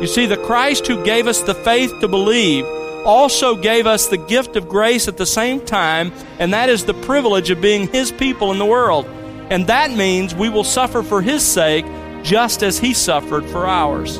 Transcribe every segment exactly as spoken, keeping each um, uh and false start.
You see, the Christ who gave us the faith to believe also gave us the gift of grace at the same time, and that is the privilege of being His people in the world. And that means we will suffer for His sake just as He suffered for ours.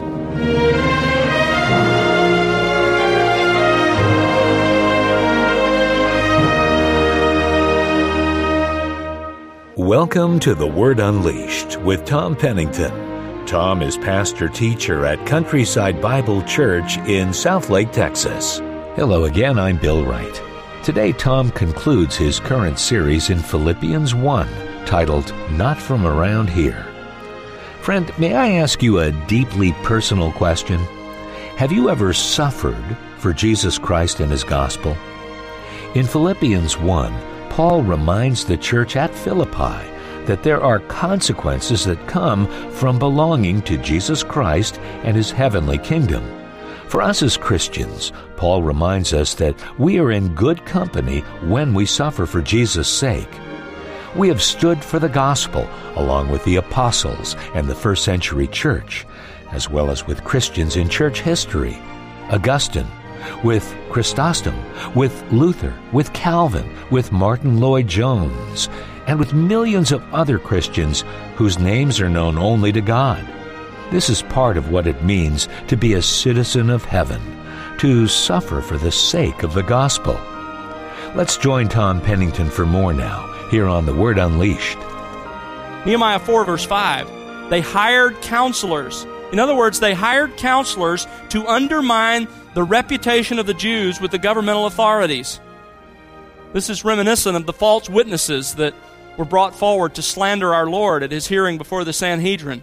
Welcome to The Word Unleashed with Tom Pennington. Tom is pastor-teacher at Countryside Bible Church in Southlake, Texas. Hello again, I'm Bill Wright. Today, Tom concludes his current series in Philippians one, titled, Not From Around Here. Friend, may I ask you a deeply personal question? Have you ever suffered for Jesus Christ and His gospel? In Philippians one, Paul reminds the church at Philippi that there are consequences that come from belonging to Jesus Christ and His heavenly kingdom. For us as Christians, Paul reminds us that we are in good company when we suffer for Jesus' sake. We have stood for the gospel along with the apostles and the first century church, as well as with Christians in church history. Augustine, with Chrysostom, with Luther, with Calvin, with Martin Lloyd-Jones, and with millions of other Christians whose names are known only to God. This is part of what it means to be a citizen of heaven, to suffer for the sake of the gospel. Let's join Tom Pennington for more now, here on The Word Unleashed. Nehemiah four, verse five, they hired counselors. In other words, they hired counselors to undermine the reputation of the Jews with the governmental authorities. This is reminiscent of the false witnesses that were brought forward to slander our Lord at His hearing before the Sanhedrin.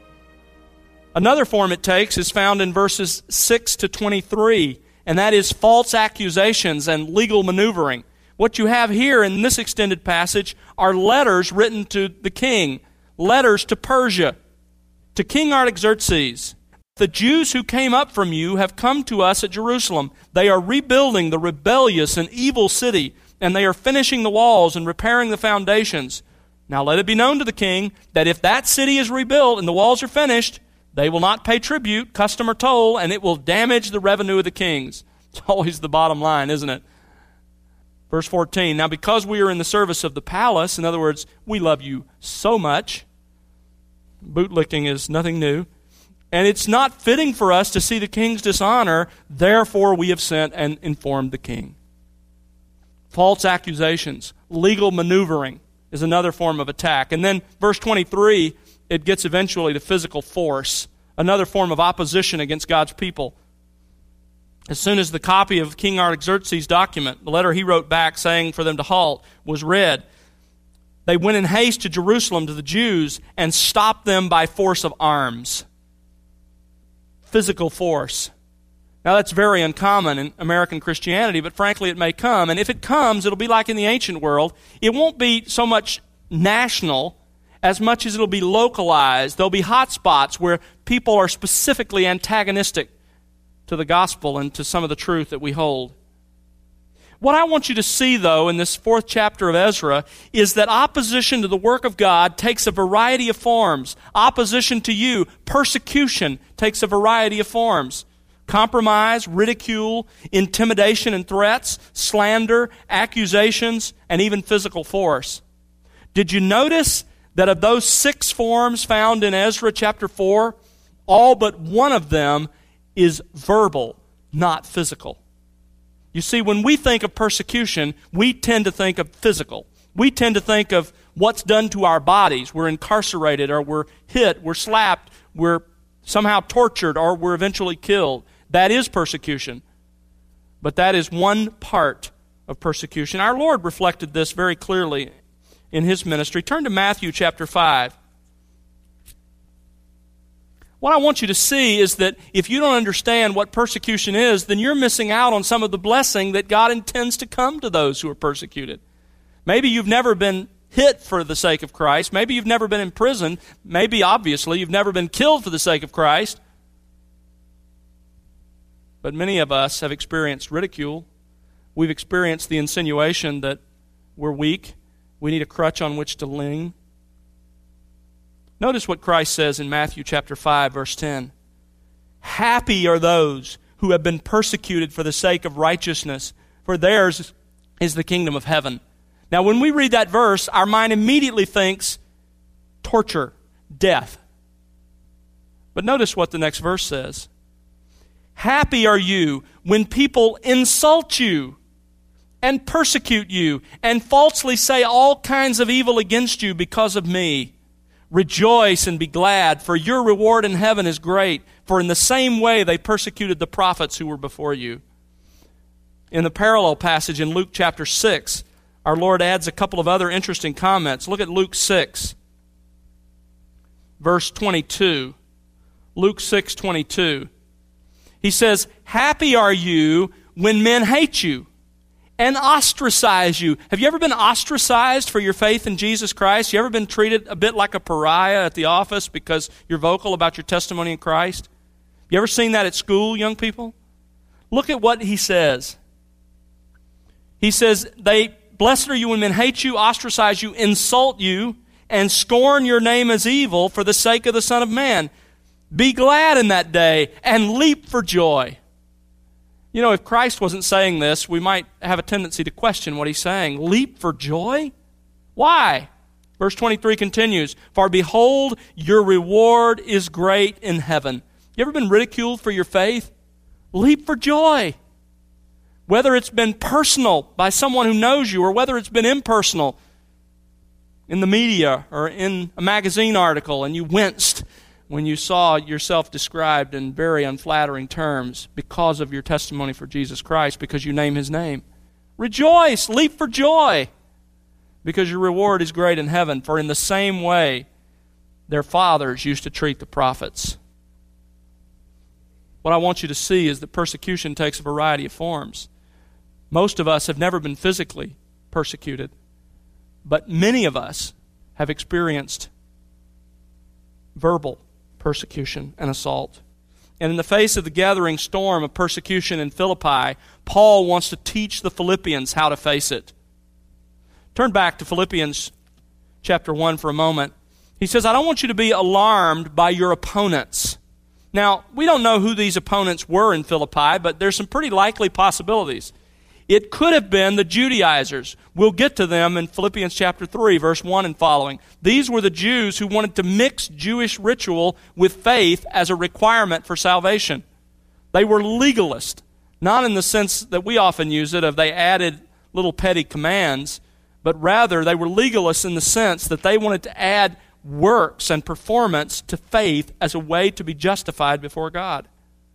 Another form it takes is found in verses six to twenty-three, and that is false accusations and legal maneuvering. What you have here in this extended passage are letters written to the king, letters to Persia, to King Artaxerxes. The Jews who came up from you have come to us at Jerusalem. They are rebuilding the rebellious and evil city, and they are finishing the walls and repairing the foundations. Now let it be known to the king that if that city is rebuilt and the walls are finished, they will not pay tribute, custom, or toll, and it will damage the revenue of the kings. It's always the bottom line, isn't it? Verse fourteen, now because we are in the service of the palace, in other words, we love you so much, bootlicking is nothing new, and it's not fitting for us to see the king's dishonor, therefore we have sent and informed the king. False accusations, legal maneuvering is another form of attack. And then verse twenty-three, it gets eventually to physical force, another form of opposition against God's people. As soon as the copy of King Artaxerxes' document, the letter he wrote back saying for them to halt, was read, they went in haste to Jerusalem to the Jews and stopped them by force of arms. Physical force. Now that's very uncommon in American Christianity, but frankly it may come. And if it comes, it'll be like in the ancient world. It won't be so much national as much as it'll be localized. There'll be hot spots where people are specifically antagonistic to the gospel and to some of the truth that we hold. What I want you to see, though, in this fourth chapter of Ezra is that opposition to the work of God takes a variety of forms. Opposition to you, persecution, takes a variety of forms. Compromise, ridicule, intimidation and threats, slander, accusations, and even physical force. Did you notice that of those six forms found in Ezra chapter four, all but one of them is verbal, not physical? You see, when we think of persecution, we tend to think of physical. We tend to think of what's done to our bodies. We're incarcerated, or we're hit, we're slapped, we're somehow tortured, or we're eventually killed. That is persecution. But that is one part of persecution. Our Lord reflected this very clearly in His ministry. Turn to Matthew chapter five. What I want you to see is that if you don't understand what persecution is, then you're missing out on some of the blessing that God intends to come to those who are persecuted. Maybe you've never been hit for the sake of Christ. Maybe you've never been imprisoned. Maybe, obviously, you've never been killed for the sake of Christ. But many of us have experienced ridicule. We've experienced the insinuation that we're weak. We need a crutch on which to lean. Notice what Christ says in Matthew chapter five, verse ten. Happy are those who have been persecuted for the sake of righteousness, for theirs is the kingdom of heaven. Now, when we read that verse, our mind immediately thinks torture, death. But notice what the next verse says. Happy are you when people insult you and persecute you and falsely say all kinds of evil against you because of me. Rejoice and be glad, for your reward in heaven is great, for in the same way they persecuted the prophets who were before you. In the parallel passage in Luke chapter six, our Lord adds a couple of other interesting comments. Look at Luke six, verse twenty-two. Luke six twenty-two. He says, happy are you when men hate you and ostracize you. Have you ever been ostracized for your faith in Jesus Christ? You ever been treated a bit like a pariah at the office because you're vocal about your testimony in Christ? You ever seen that at school, young people? Look at what he says. He says, "They blessed are you when men hate you, ostracize you, insult you, and scorn your name as evil for the sake of the Son of Man. Be glad in that day and leap for joy." You know, if Christ wasn't saying this, we might have a tendency to question what he's saying. Leap for joy? Why? Verse twenty-three continues, "For behold, your reward is great in heaven." You ever been ridiculed for your faith? Leap for joy. Whether it's been personal by someone who knows you or whether it's been impersonal in the media or in a magazine article and you winced when you saw yourself described in very unflattering terms because of your testimony for Jesus Christ, because you name His name. Rejoice, leap for joy, because your reward is great in heaven, for in the same way their fathers used to treat the prophets. What I want you to see is that persecution takes a variety of forms. Most of us have never been physically persecuted, but many of us have experienced verbal persecution and assault. And in the face of the gathering storm of persecution in Philippi, Paul wants to teach the Philippians how to face it. Turn back to Philippians chapter one for a moment. He says, I don't want you to be alarmed by your opponents. Now, we don't know who these opponents were in Philippi, but there's some pretty likely possibilities. It could have been the Judaizers. We'll get to them in Philippians chapter three, verse one and following. These were the Jews who wanted to mix Jewish ritual with faith as a requirement for salvation. They were legalist, not in the sense that we often use it of they added little petty commands, but rather they were legalists in the sense that they wanted to add works and performance to faith as a way to be justified before God.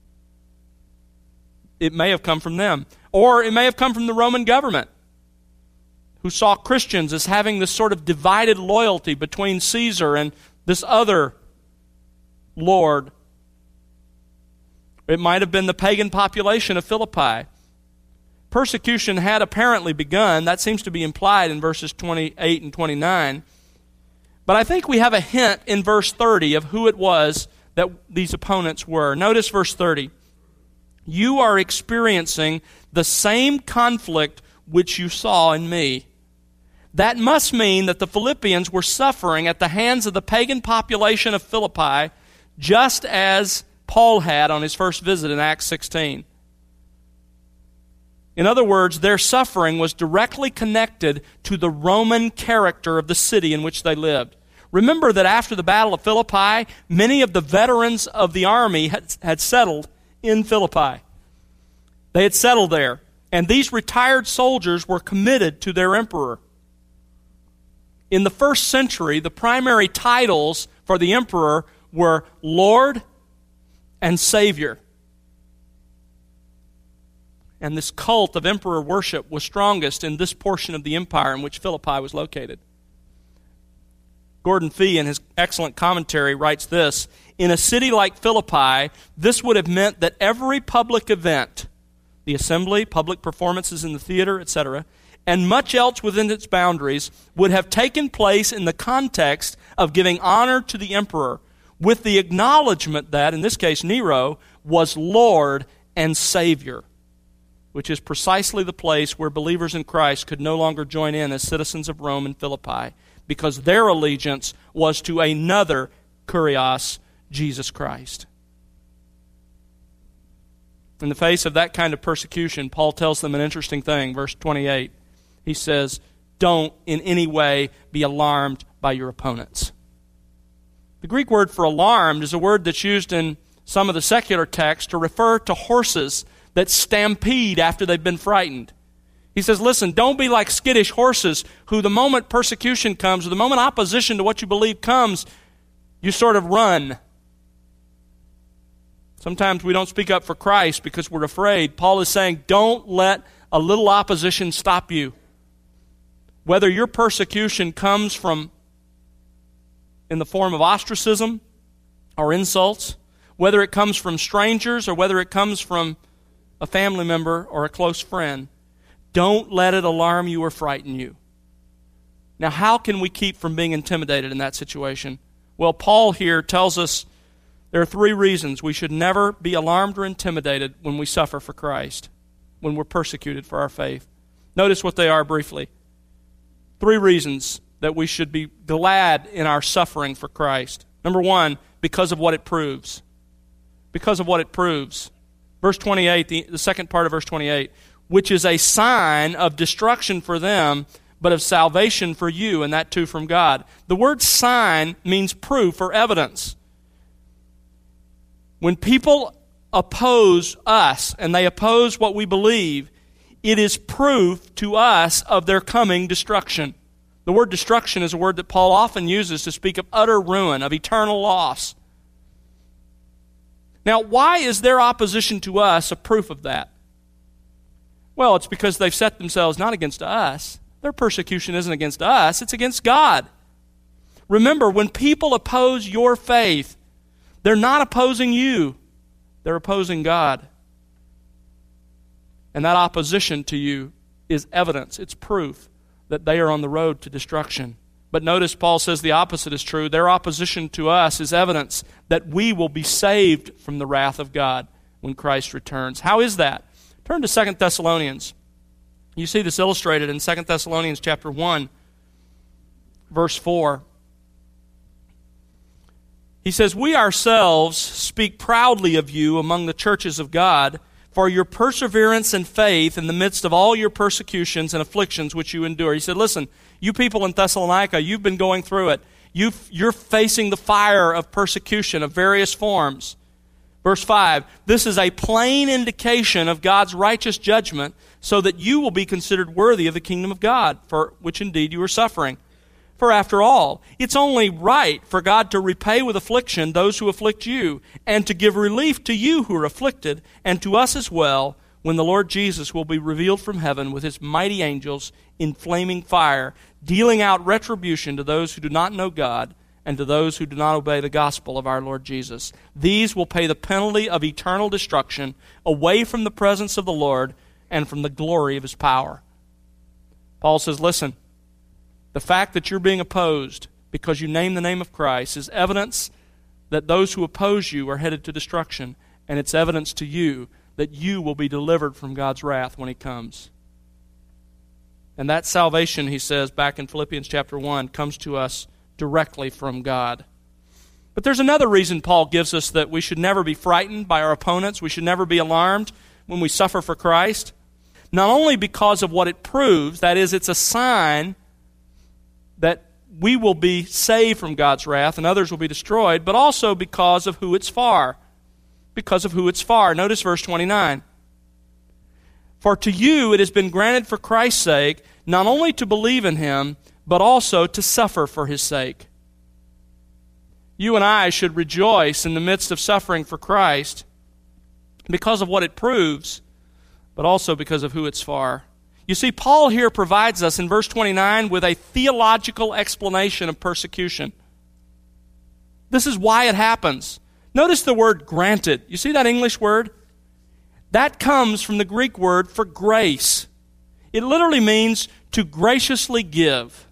It may have come from them. Or it may have come from the Roman government, who saw Christians as having this sort of divided loyalty between Caesar and this other lord. It might have been the pagan population of Philippi. Persecution had apparently begun. That seems to be implied in verses twenty-eight and twenty-nine. But I think we have a hint in verse thirty of who it was that these opponents were. Notice verse thirty. You are experiencing the same conflict which you saw in me. That must mean that the Philippians were suffering at the hands of the pagan population of Philippi, just as Paul had on his first visit in Acts sixteen. In other words, their suffering was directly connected to the Roman character of the city in which they lived. Remember that after the Battle of Philippi, many of the veterans of the army had, had settled in Philippi. They had settled there, and these retired soldiers were committed to their emperor. In the first century, the primary titles for the emperor were Lord and Savior. And this cult of emperor worship was strongest in this portion of the empire in which Philippi was located. Gordon Fee, in his excellent commentary, writes this: in a city like Philippi, this would have meant that every public event, the assembly, public performances in the theater, et cetera, and much else within its boundaries, would have taken place in the context of giving honor to the emperor, with the acknowledgement that, in this case, Nero was Lord and Savior, which is precisely the place where believers in Christ could no longer join in as citizens of Rome and Philippi, because their allegiance was to another Kurios, Jesus Christ. In the face of that kind of persecution, Paul tells them an interesting thing. Verse twenty-eight, he says, don't in any way be alarmed by your opponents. The Greek word for alarmed is a word that's used in some of the secular texts to refer to horses that stampede after they've been frightened. He says, listen, don't be like skittish horses who the moment persecution comes, or the moment opposition to what you believe comes, you sort of run. Sometimes we don't speak up for Christ because we're afraid. Paul is saying, don't let a little opposition stop you. Whether your persecution comes from in the form of ostracism or insults, whether it comes from strangers or whether it comes from a family member or a close friend, don't let it alarm you or frighten you. Now, how can we keep from being intimidated in that situation? Well, Paul here tells us there are three reasons we should never be alarmed or intimidated when we suffer for Christ, when we're persecuted for our faith. Notice what they are briefly. Three reasons that we should be glad in our suffering for Christ. Number one, because of what it proves. Because of what it proves. Verse twenty-eight, the, the second part of verse twenty-eight, which is a sign of destruction for them, but of salvation for you, and that too from God. The word sign means proof or evidence. When people oppose us, and they oppose what we believe, it is proof to us of their coming destruction. The word destruction is a word that Paul often uses to speak of utter ruin, of eternal loss. Now, why is their opposition to us a proof of that? Well, it's because they've set themselves not against us. Their persecution isn't against us, it's against God. Remember, when people oppose your faith, they're not opposing you, they're opposing God. And that opposition to you is evidence, it's proof that they are on the road to destruction. But notice Paul says the opposite is true. Their opposition to us is evidence that we will be saved from the wrath of God when Christ returns. How is that? Turn to Second Thessalonians. You see this illustrated in Second Thessalonians chapter one, verse four. He says, we ourselves speak proudly of you among the churches of God for your perseverance and faith in the midst of all your persecutions and afflictions which you endure. He said, listen, you people in Thessalonica, you've been going through it. You've, you're facing the fire of persecution of various forms. Verse five, this is a plain indication of God's righteous judgment so that you will be considered worthy of the kingdom of God, for which indeed you are suffering. For after all, it's only right for God to repay with affliction those who afflict you, and to give relief to you who are afflicted, and to us as well, when the Lord Jesus will be revealed from heaven with his mighty angels in flaming fire, dealing out retribution to those who do not know God, and to those who do not obey the gospel of our Lord Jesus. These will pay the penalty of eternal destruction away from the presence of the Lord and from the glory of his power. Paul says, listen, the fact that you're being opposed because you name the name of Christ is evidence that those who oppose you are headed to destruction, and it's evidence to you that you will be delivered from God's wrath when he comes. And that salvation, he says back in Philippians chapter one, comes to us directly from God. But there's another reason Paul gives us that we should never be frightened by our opponents. We should never be alarmed when we suffer for Christ. Not only because of what it proves, that is, it's a sign that we will be saved from God's wrath and others will be destroyed, but also because of who it's for. Because of who it's for. Notice verse twenty-nine. For to you it has been granted for Christ's sake not only to believe in him, but also to suffer for his sake. You and I should rejoice in the midst of suffering for Christ because of what it proves, but also because of who it's for. You see, Paul here provides us in verse twenty-nine with a theological explanation of persecution. This is why it happens. Notice the word granted. You see that English word? That comes from the Greek word for grace. It literally means to graciously give.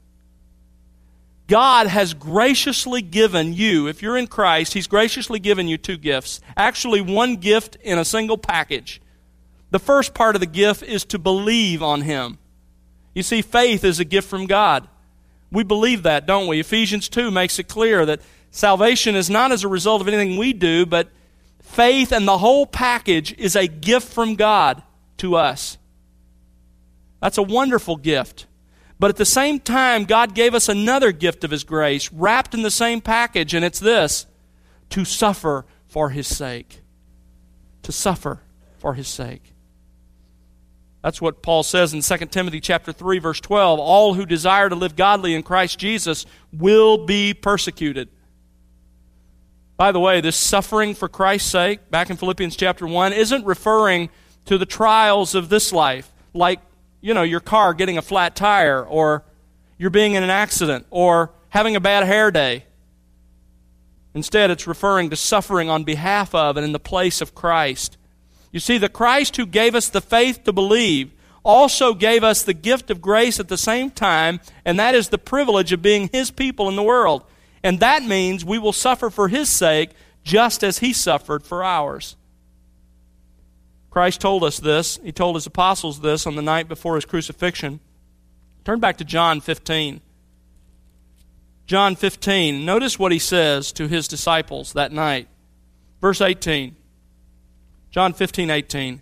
God has graciously given you, if you're in Christ, he's graciously given you two gifts. Actually, one gift in a single package. The first part of the gift is to believe on him. You see, faith is a gift from God. We believe that, don't we? Ephesians two makes it clear that salvation is not as a result of anything we do, but Faith and the whole package is a gift from God to us. That's a wonderful gift. But at the same time, God gave us another gift of His grace, wrapped in the same package, and it's this: to suffer for His sake. To suffer for His sake. That's what Paul says in Second Timothy chapter three, verse twelve. All who desire to live godly in Christ Jesus will be persecuted. By the way, this suffering for Christ's sake, back in Philippians chapter one, isn't referring to the trials of this life, like, you know, your car getting a flat tire, or you're being in an accident, or having a bad hair day. Instead, it's referring to suffering on behalf of and in the place of Christ. You see, the Christ who gave us the faith to believe also gave us the gift of grace at the same time, and that is the privilege of being His people in the world. And that means we will suffer for His sake just as He suffered for ours. Christ told us this. He told His apostles this on the night before His crucifixion. Turn back to John fifteen. John fifteen. Notice what He says to His disciples that night. Verse eighteen. John fifteen, eighteen.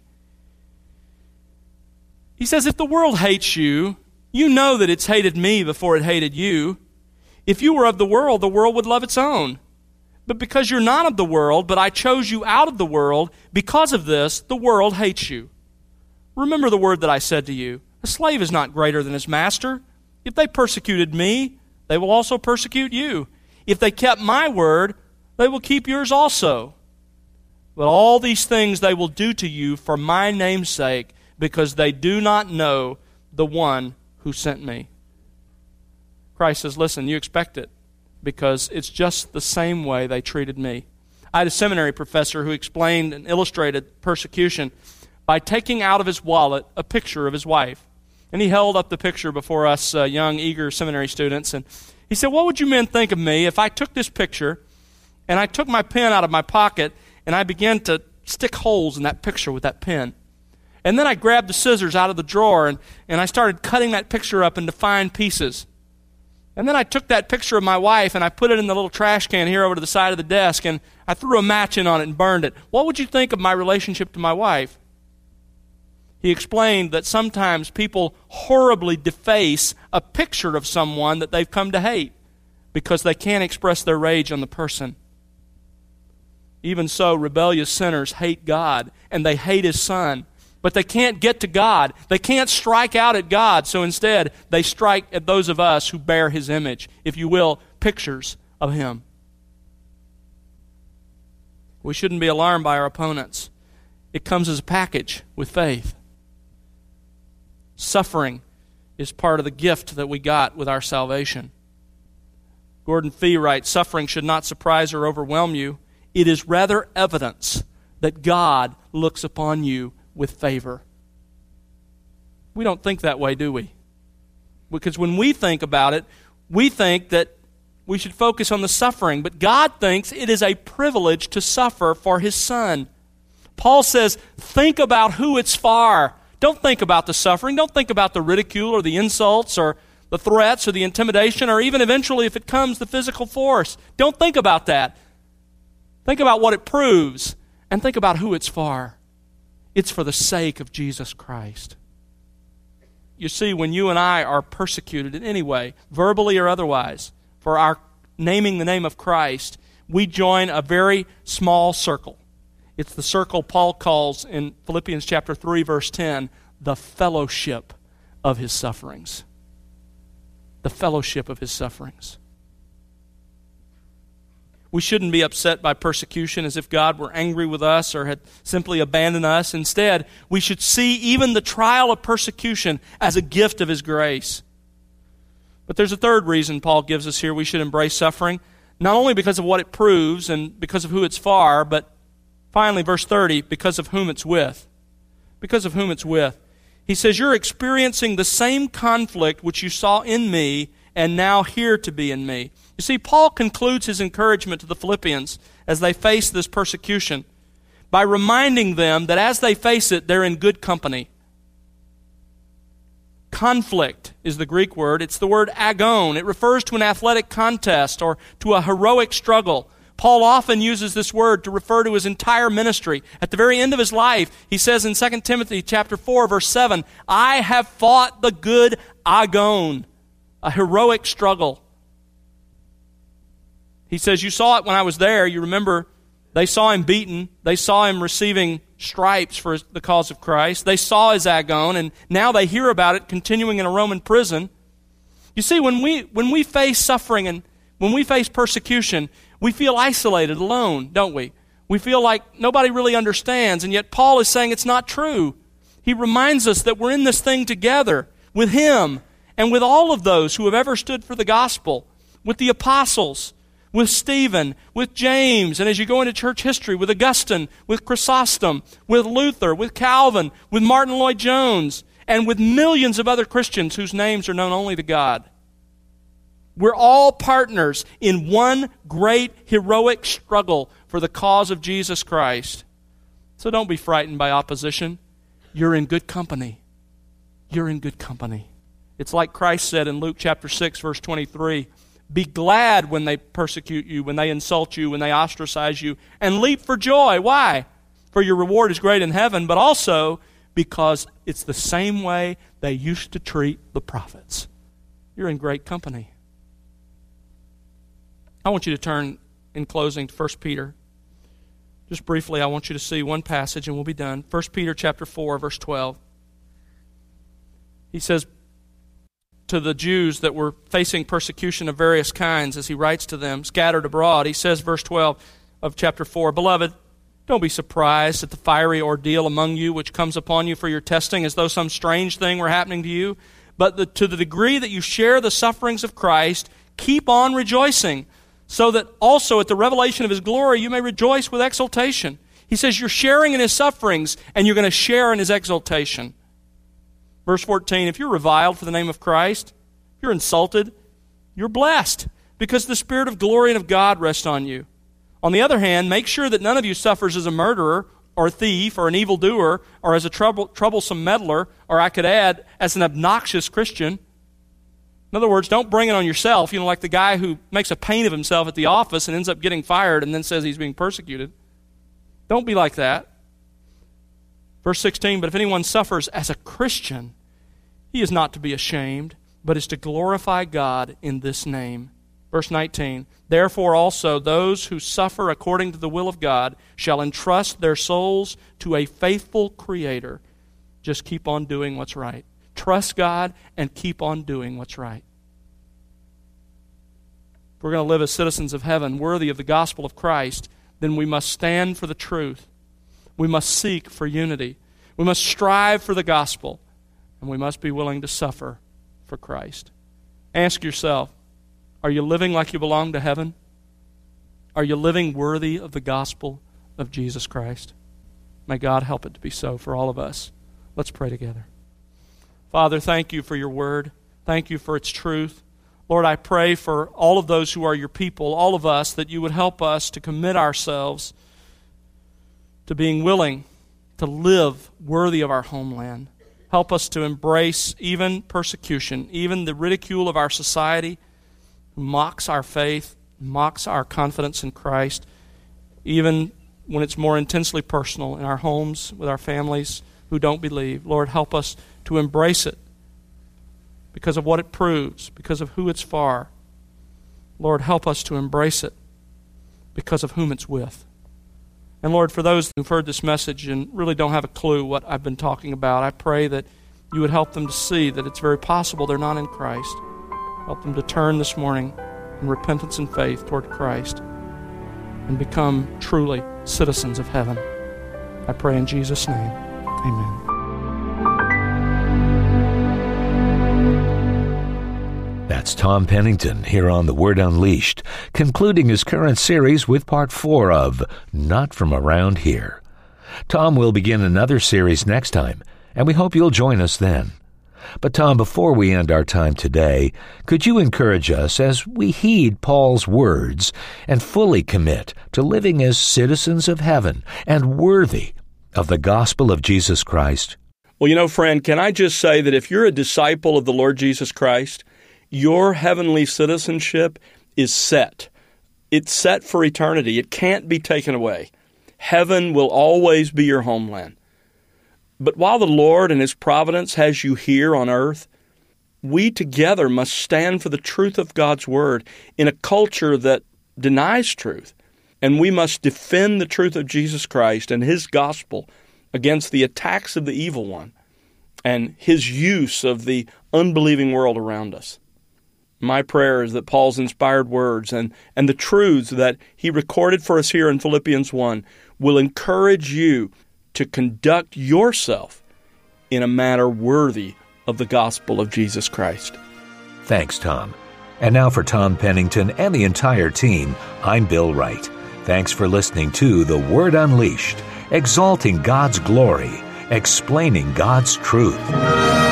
He says, if the world hates you, you know that it's hated me before it hated you. If you were of the world, the world would love its own. But because you're not of the world, but I chose you out of the world, because of this, the world hates you. Remember the word that I said to you. A slave is not greater than his master. If they persecuted me, they will also persecute you. If they kept my word, they will keep yours also. But all these things they will do to you for my name's sake, because they do not know the one who sent me. Christ says, listen, you expect it, because it's just the same way they treated me. I had a seminary professor who explained and illustrated persecution by taking out of his wallet a picture of his wife. And he held up the picture before us uh, young, eager seminary students. And he said, what would you men think of me if I took this picture and I took my pen out of my pocket and I began to stick holes in that picture with that pen? And then I grabbed the scissors out of the drawer and, and I started cutting that picture up into fine pieces. And then I took that picture of my wife and I put it in the little trash can here over to the side of the desk and I threw a match in on it and burned it. What would you think of my relationship to my wife? He explained that sometimes people horribly deface a picture of someone that they've come to hate because they can't express their rage on the person. Even so, rebellious sinners hate God and they hate His Son. But they can't get to God. They can't strike out at God. So instead, they strike at those of us who bear His image, if you will, pictures of Him. We shouldn't be alarmed by our opponents. It comes as a package with faith. Suffering is part of the gift that we got with our salvation. Gordon Fee writes, suffering should not surprise or overwhelm you. It is rather evidence that God looks upon you with favor. We don't think that way, do we? Because when we think about it, we think that we should focus on the suffering, but God thinks it is a privilege to suffer for His Son. Paul says, think about who it's for. Don't think about the suffering. Don't think about the ridicule or the insults or the threats or the intimidation or even eventually, if it comes, the physical force. Don't think about that. Think about what it proves and think about who it's for. It's for the sake of Jesus Christ. You see, when you and I are persecuted in any way, verbally or otherwise, for our naming the name of Christ, we join a very small circle. It's the circle Paul calls in Philippians chapter three, verse ten, the fellowship of His sufferings. The fellowship of His sufferings. We shouldn't be upset by persecution as if God were angry with us or had simply abandoned us. Instead, we should see even the trial of persecution as a gift of His grace. But there's a third reason Paul gives us here we should embrace suffering, not only because of what it proves and because of who it's for, but finally, verse thirty, because of whom it's with. Because of whom it's with. He says, you're experiencing the same conflict which you saw in me and now hear to be in me. You see, Paul concludes his encouragement to the Philippians as they face this persecution by reminding them that as they face it, they're in good company. Conflict is the Greek word. It's the word agon. It refers to an athletic contest or to a heroic struggle. Paul often uses this word to refer to his entire ministry. At the very end of his life, he says in Second Timothy chapter four, verse seven, I have fought the good agon, a heroic struggle. He says, you saw it when I was there. You remember they saw him beaten. They saw him receiving stripes for the cause of Christ. They saw his agon, and now they hear about it continuing in a Roman prison. You see, when we when we face suffering and when we face persecution, we feel isolated, alone, don't we? We feel like nobody really understands, and yet Paul is saying it's not true. He reminds us that we're in this thing together with him and with all of those who have ever stood for the gospel, with the apostles, with Stephen, with James, and as you go into church history, with Augustine, with Chrysostom, with Luther, with Calvin, with Martin Lloyd-Jones, and with millions of other Christians whose names are known only to God. We're all partners in one great heroic struggle for the cause of Jesus Christ. So don't be frightened by opposition. You're in good company. You're in good company. It's like Christ said in Luke chapter six, verse twenty-three, be glad when they persecute you, when they insult you, when they ostracize you, and leap for joy. Why? For your reward is great in heaven, but also because it's the same way they used to treat the prophets. You're in great company. I want you to turn, in closing, to First Peter. Just briefly, I want you to see one passage and we'll be done. First Peter chapter four, verse twelve. He says to the Jews that were facing persecution of various kinds, as he writes to them, scattered abroad, he says, verse twelve of chapter four, Beloved, don't be surprised at the fiery ordeal among you which comes upon you for your testing, as though some strange thing were happening to you. But the, to the degree that you share the sufferings of Christ, keep on rejoicing, so that also at the revelation of his glory you may rejoice with exultation. He says you're sharing in his sufferings, and you're going to share in his exultation. Verse fourteen, if you're reviled for the name of Christ, if you're insulted, you're blessed, because the Spirit of glory and of God rests on you. On the other hand, make sure that none of you suffers as a murderer, or a thief, or an evildoer, or as a trouble, troublesome meddler, or I could add, as an obnoxious Christian. In other words, don't bring it on yourself, you know, like the guy who makes a pain of himself at the office and ends up getting fired and then says he's being persecuted. Don't be like that. Verse sixteen, but if anyone suffers as a Christian, he is not to be ashamed, but is to glorify God in this name. Verse nineteen, therefore also those who suffer according to the will of God shall entrust their souls to a faithful Creator. Just keep on doing what's right. Trust God and keep on doing what's right. If we're going to live as citizens of heaven, worthy of the gospel of Christ, then we must stand for the truth. We must seek for unity. We must strive for the gospel. And we must be willing to suffer for Christ. Ask yourself, are you living like you belong to heaven? Are you living worthy of the gospel of Jesus Christ? May God help it to be so for all of us. Let's pray together. Father, thank you for your word. Thank you for its truth. Lord, I pray for all of those who are your people, all of us, that you would help us to commit ourselves to being willing to live worthy of our homeland. Help us to embrace even persecution, even the ridicule of our society, who mocks our faith, mocks our confidence in Christ, even when it's more intensely personal in our homes, with our families who don't believe. Lord, help us to embrace it because of what it proves, because of who it's for. Lord, help us to embrace it because of whom it's with. And Lord, for those who've heard this message and really don't have a clue what I've been talking about, I pray that you would help them to see that it's very possible they're not in Christ. Help them to turn this morning in repentance and faith toward Christ and become truly citizens of heaven. I pray in Jesus' name. Amen. That's Tom Pennington here on The Word Unleashed, concluding his current series with part four of Not From Around Here. Tom will begin another series next time, and we hope you'll join us then. But Tom, before we end our time today, could you encourage us as we heed Paul's words and fully commit to living as citizens of heaven and worthy of the gospel of Jesus Christ? Well, you know, friend, can I just say that if you're a disciple of the Lord Jesus Christ, your heavenly citizenship is set. It's set for eternity. It can't be taken away. Heaven will always be your homeland. But while the Lord in His providence has you here on earth, we together must stand for the truth of God's Word in a culture that denies truth. And we must defend the truth of Jesus Christ and His gospel against the attacks of the evil one and his use of the unbelieving world around us. My prayer is that Paul's inspired words and, and the truths that he recorded for us here in Philippians one will encourage you to conduct yourself in a manner worthy of the gospel of Jesus Christ. Thanks, Tom. And now for Tom Pennington and the entire team, I'm Bill Wright. Thanks for listening to The Word Unleashed, exalting God's glory, explaining God's truth.